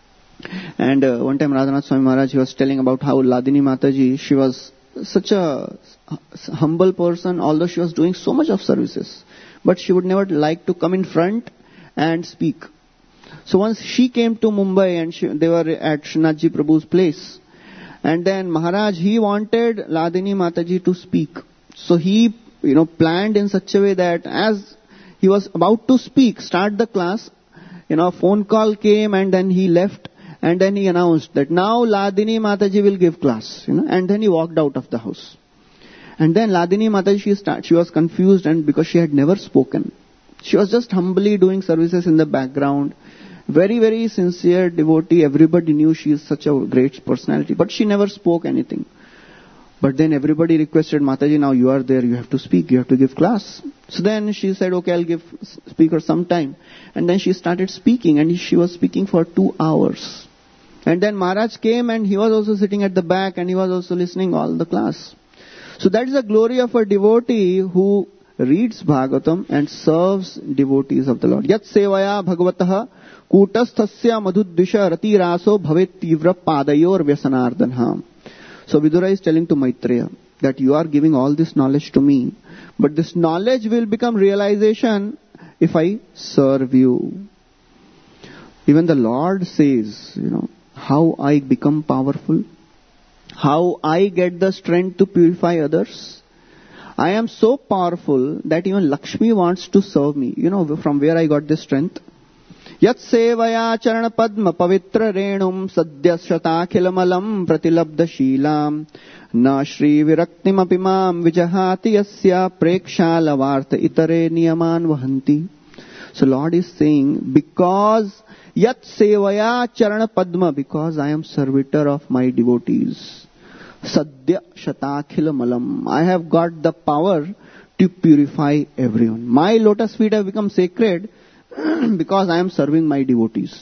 [SPEAKER 1] And uh, one time Radhanath Swami Maharaj, he was telling about how Ladini Mataji, she was such a humble person, although she was doing so much of services. But she would never like to come in front and speak. So once she came to Mumbai and she, they were at Srinathji Prabhu's place. And then Maharaj, he wanted Ladini Mataji to speak. So he, you know, planned in such a way that as he was about to speak, start the class, you know, a phone call came and then he left. And then he announced that now Ladini Mataji will give class, you know, and then he walked out of the house. And then Ladini Mataji, she, start, she was confused and because she had never spoken. She was just humbly doing services in the background. Very, very sincere devotee. Everybody knew she is such a great personality. But she never spoke anything. But then everybody requested, Mataji, now you are there, you have to speak, you have to give class. So then she said, okay, I'll give speaker some time. And then she started speaking and she was speaking for two hours. And then Maharaj came and he was also sitting at the back and he was also listening all the class. So that is the glory of a devotee who reads Bhagavatam and serves devotees of the Lord. Yat sevaya bhagavataha kutasthasya madhudvisha rati raso bhavet tivra padayor vyasanardhanha. So Vidura is telling to Maitreya that you are giving all this knowledge to me, but this knowledge will become realization if I serve you. Even the Lord says, you know, how I become powerful, how I get the strength to purify others. I am so powerful that even Lakshmi wants to serve me. You know from where I got this strength? Yat sevaya charana padma pavitra renum sadya shatakhilamalam pratilabdha sheelam na shri viraktim apimam vijahati yasya prekshalavartha itare niyaman vahanti. So Lord is saying, because yat sevaya charana padma, because I am servitor of my devotees. Sadya shatakhilamalam, I have got the power to purify everyone. My lotus feet have become sacred because I am serving my devotees.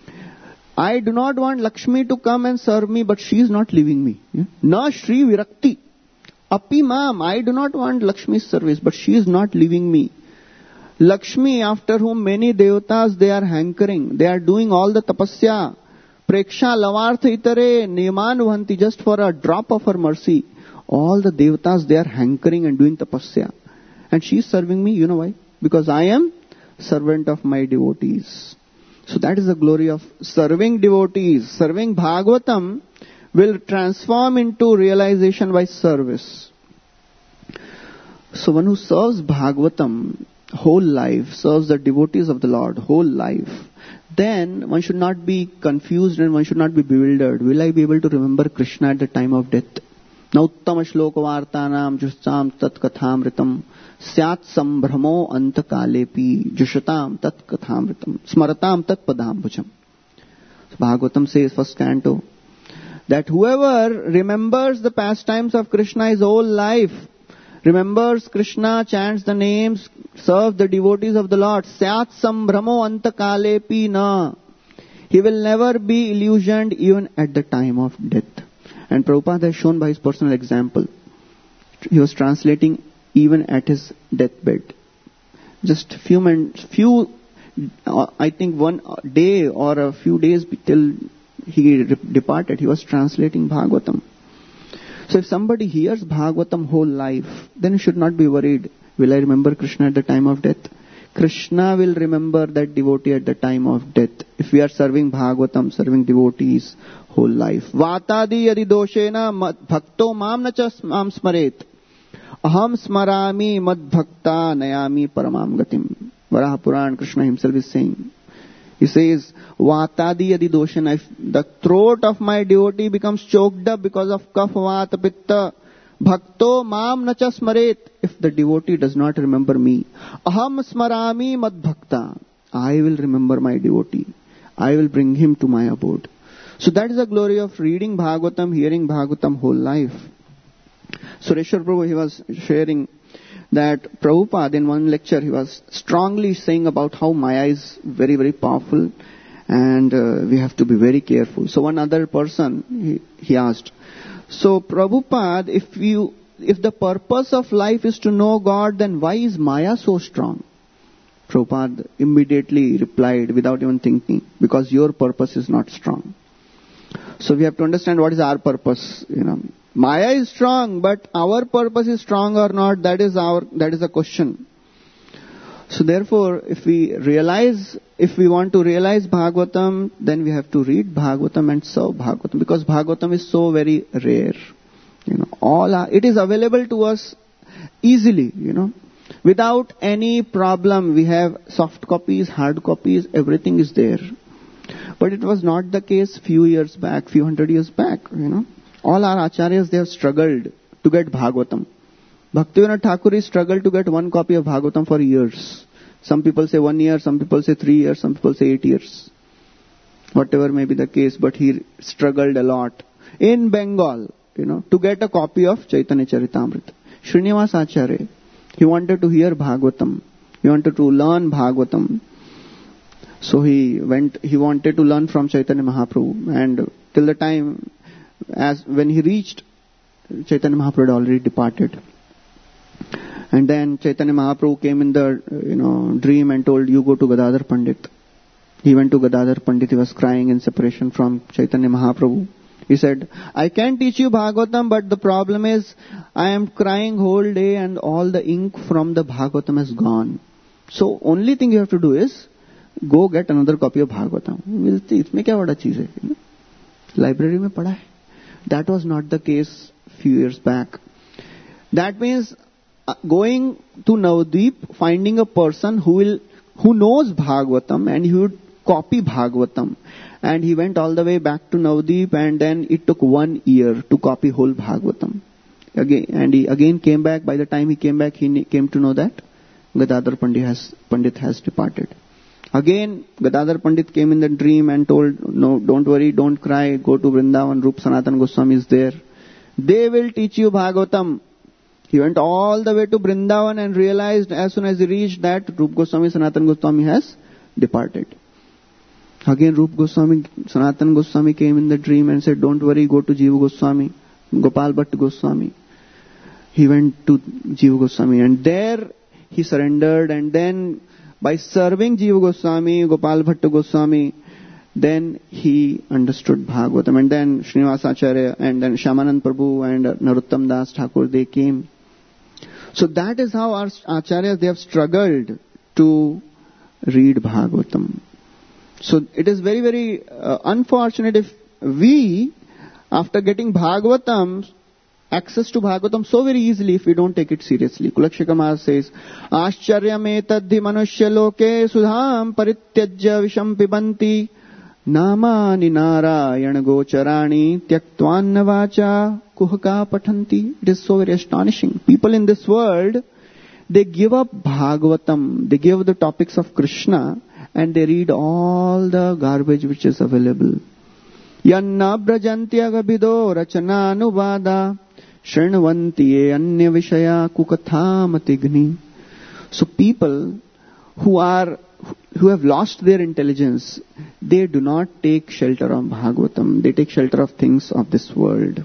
[SPEAKER 1] I do not want Lakshmi to come and serve me, but she is not leaving me. Na Shri Virakti. Api Mam, I do not want Lakshmi's service, but she is not leaving me. Lakshmi, after whom many devatas, they are hankering. They are doing all the tapasya. Preksha lavartha itare niyaman vanti, just for a drop of her mercy. All the devatas, they are hankering and doing tapasya. And she is serving me, you know why? Because I am servant of my devotees. So that is the glory of serving devotees. Serving Bhagavatam will transform into realization by service. So one who serves Bhagavatam whole life, serves the devotees of the Lord whole life, then one should not be confused and one should not be bewildered. Will I be able to remember Krishna at the time of death? Nauttama shloka vartanam justam tat kathamritam syat sambhramo antakalepi jushatam tat kathamritam smaratam tat padambhujam. Bhagavatam says, first canto, that whoever remembers the pastimes of Krishna his whole life, remembers Krishna, chants the names, serves the devotees of the Lord, syat sambhramo antakalepi na, he will never be illusioned even at the time of death. And Prabhupada has shown by his personal example. He was translating even at his deathbed. Just few minutes, few, uh, I think one day or a few days till he departed, he was translating Bhagavatam. So if somebody hears Bhagavatam whole life, then he should not be worried, will I remember Krishna at the time of death? Krishna will remember that devotee at the time of death. If we are serving Bhagavatam, serving devotees whole life. Vatadi yadi doshena bhakto mam nacha mam smaret. Aham smarami mad bhakta nayami paramam gatim. Varaha Puran, Krishna himself is saying. He says, Vatadi yadi doshena. If the throat of my devotee becomes choked up because of kapha, vata, pitta, bhakto mam nacha smaret. If the devotee does not remember me, aham smarami mad bhakta. I will remember my devotee. I will bring him to my abode. So that is the glory of reading Bhagavatam, hearing Bhagavatam whole life. Sureshwar Prabhu, he was sharing that Prabhupada in one lecture, he was strongly saying about how Maya is very, very powerful and uh, we have to be very careful. So one other person, he, he asked, so Prabhupada, if you, if the purpose of life is to know God, then why is Maya so strong? Prabhupada immediately replied without even thinking, because your purpose is not strong. So we have to understand what is our purpose, you know. Maya is strong, but our purpose is strong or not, that is our, that is the question. So therefore, if we realize, if we want to realize Bhagavatam, then we have to read Bhagavatam and serve Bhagavatam, because Bhagavatam is so very rare. You know, all are, it is available to us easily, you know. Without any problem, we have soft copies, hard copies, everything is there. But it was not the case few years back, few hundred years back, you know. All our acharyas, they have struggled to get Bhagavatam. Bhaktivinoda Thakur struggled to get one copy of Bhagavatam for years. Some people say one year, some people say three years, some people say eight years. Whatever may be the case, but he struggled a lot. In Bengal, you know, to get a copy of Chaitanya Charitamrita. Srinivas Acharya, he wanted to hear Bhagavatam. He wanted to learn Bhagavatam. So he went, he wanted to learn from Chaitanya Mahaprabhu. And till the time, as when he reached, Chaitanya Mahaprabhu had already departed. And then Chaitanya Mahaprabhu came in the, you know, dream and told, you go to Gadadhar Pandit. He went to Gadadhar Pandit. He was crying in separation from Chaitanya Mahaprabhu. He said, I can teach you Bhagavatam, but the problem is, I am crying whole day and all the ink from the Bhagavatam has gone. So only thing you have to do is, go get another copy of Bhagavatam. We'll see, इसमें क्या बड़ा चीज़ है? Library में पढ़ा है. That was not the case few years back. That means uh, going to Navadvip, finding a person who will, who knows Bhagavatam and he would copy Bhagavatam. And he went all the way back to Navadvip, and then it took one year to copy whole Bhagavatam. Again, and he again came back. By the time he came back, he came to know that Gadadhar Pandit has, Pandit has departed. Again, Gadadhar Pandit came in the dream and told, no, don't worry, don't cry, go to Vrindavan, Rup Sanatana Goswami is there. They will teach you Bhagavatam. He went all the way to Vrindavan and realized as soon as he reached that, Rup Goswami, Sanatana Goswami has departed. Again, Rup Goswami, Sanatana Goswami came in the dream and said, don't worry, go to Jiva Goswami, Gopal Bhatt Goswami. He went to Jiva Goswami and there he surrendered, and then by serving Jiva Goswami, Gopal Bhatt Goswami, then he understood Bhagavatam. And then Srinivas Acharya and then Shyamanand Prabhu and Narottam Das Thakur, they came. So that is how our Acharyas, they have struggled to read Bhagavatam. So it is very, very uh, unfortunate if we, after getting Bhagavatam, access to Bhagavatam so very easily, if we don't take it seriously. Kulakshika Maharaj says, Ashcharyam etadhi manushya loke sudham parityajya visham pibanti namani narayana gocharani tyaktvanna vacha kuhaka patanti. It is so very astonishing. People in this world, they give up Bhagavatam, they give the topics of Krishna, and they read all the garbage which is available. Yanna brajantya gabido rachana anuvada Shrinavantiye anya vishaya kukathamatighni. So people who are, who have lost their intelligence, they do not take shelter of Bhagavatam. They take shelter of things of this world.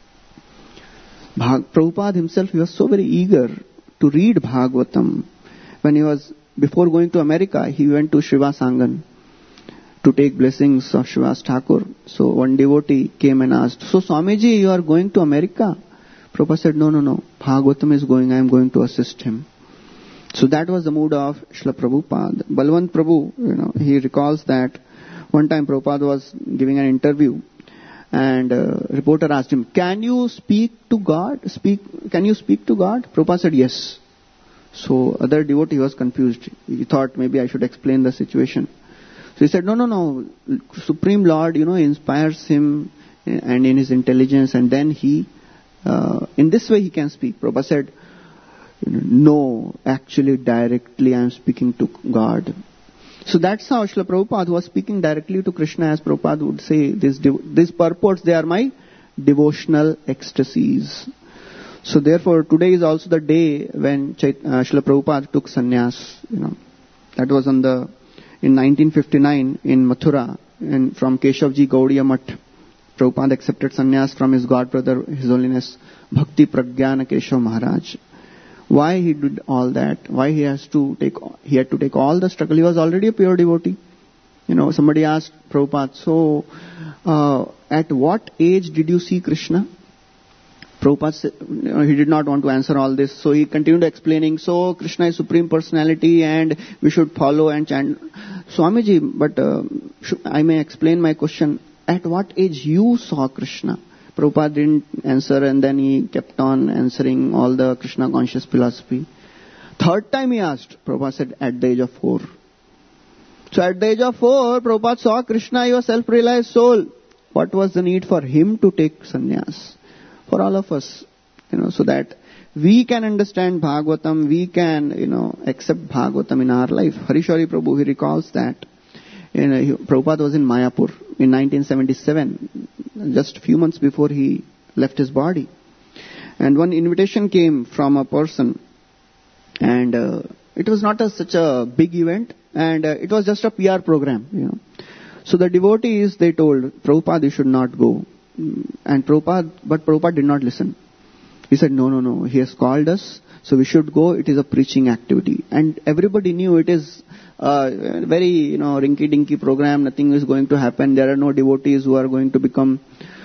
[SPEAKER 1] Bhag, Prabhupada himself, he was so very eager to read Bhagavatam. When he was, before going to America, he went to Srivasangan to take blessings of Srivas Thakur. So one devotee came and asked, so Swamiji, you are going to America? Prabhupada said, no, no, no. Bhagavatam is going, I am going to assist him. So that was the mood of Srila Prabhupada. Balwant Prabhu, you know, he recalls that one time Prabhupada was giving an interview, and a reporter asked him, "Can you speak to God? Speak? Can you speak to God?" Prabhupada said, "Yes." So other devotee was confused. He thought maybe I should explain the situation. So he said, "No, no, no. Supreme Lord, you know, inspires him and in his intelligence, and then he, uh, in this way he can speak." Prabhupada said, "No, actually directly I am speaking to God." So that's how Srila Prabhupada was speaking directly to Krishna, as Prabhupada would say, these, these purports, they are my devotional ecstasies. So therefore, today is also the day when Chait, uh, Srila Prabhupada took sannyas. You know, that was on the in nineteen fifty-nine in Mathura, and from Keshavji Gaudiya Math, Prabhupada accepted sannyas from his godbrother, His Holiness Bhakti Pragyana Keshav Maharaj. Why he did all that? Why he has to take? He had to take all the struggle. He was already a pure devotee. You know, somebody asked Prabhupada, "So, uh, at what age did you see Krishna?" Prabhupada said, you know, he did not want to answer all this, so he continued explaining. So Krishna is Supreme Personality, and we should follow and chant. Swamiji, but uh, should, I may explain my question. At what age you saw Krishna? Prabhupada didn't answer, and then he kept on answering all the Krishna conscious philosophy. Third time he asked, Prabhupada said, at the age of four. So at the age of four, Prabhupada saw Krishna, he was self-realized soul. What was the need for him to take sannyas? For all of us, you know, so that we can understand Bhagavatam, we can, you know, accept Bhagavatam in our life. Harishwari Prabhu, he recalls that you know, he, Prabhupada was in Mayapur in nineteen seventy-seven, just a few months before he left his body. And one invitation came from a person, and uh, it was not a, such a big event, and uh, it was just a P R program, you know. So the devotees, they told Prabhupada, you should not go. And Prabhupada, but Prabhupada did not listen. He said, no, no, no, he has called us, so we should go. It is a preaching activity. And everybody knew it is a very, you know, rinky-dinky program. Nothing is going to happen. There are no devotees who are going to become.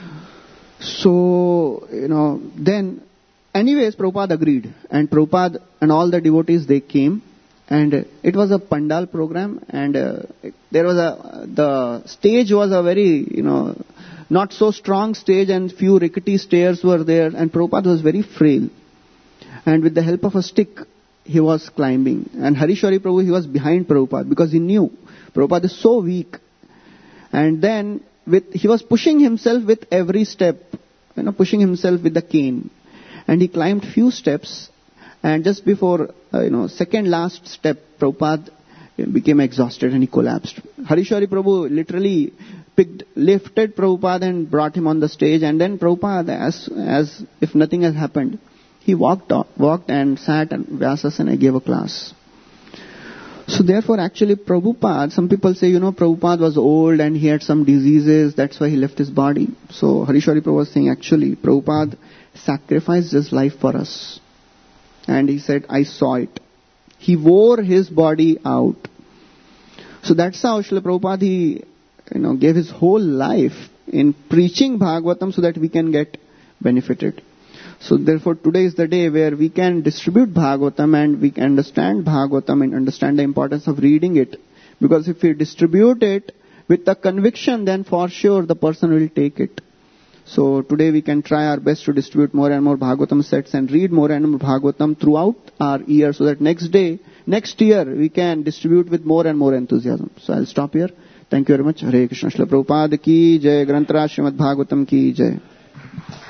[SPEAKER 1] So, you know, then, anyways, Prabhupada agreed. And Prabhupada and all the devotees, they came. And it was a pandal program. And uh, there was a, the stage was a very, you know, not so strong stage, and few rickety stairs were there, and Prabhupada was very frail. And with the help of a stick, he was climbing. And Harishwari Prabhu, he was behind Prabhupada because he knew Prabhupada is so weak. And then with he was pushing himself with every step, you know, pushing himself with the cane. And he climbed few steps, and just before, uh, you know, second last step, Prabhupada became exhausted and he collapsed. Harishwari Prabhu literally picked, lifted Prabhupada and brought him on the stage, and then Prabhupada, as as if nothing had happened, he walked walked and sat and Vyasasana gave a class. So therefore, actually, Prabhupada, some people say, you know, Prabhupada was old and he had some diseases, that's why he left his body. So Harishwari Prabhu was saying, actually, Prabhupada sacrificed his life for us. And he said, I saw it. He wore his body out. So that's how Srila Prabhupada, he, you know, gave his whole life in preaching Bhagavatam so that we can get benefited. So therefore today is the day where we can distribute Bhagavatam and we can understand Bhagavatam and understand the importance of reading it. Because if we distribute it with the conviction, then for sure the person will take it. So today we can try our best to distribute more and more Bhagavatam sets and read more and more Bhagavatam throughout our year, so that next day, next year we can distribute with more and more enthusiasm. So I'll stop here. Thank you very much. Hare Krishna. Srila Prabhupada ki jai. Granthara Srimad Bhagavatam ki jai.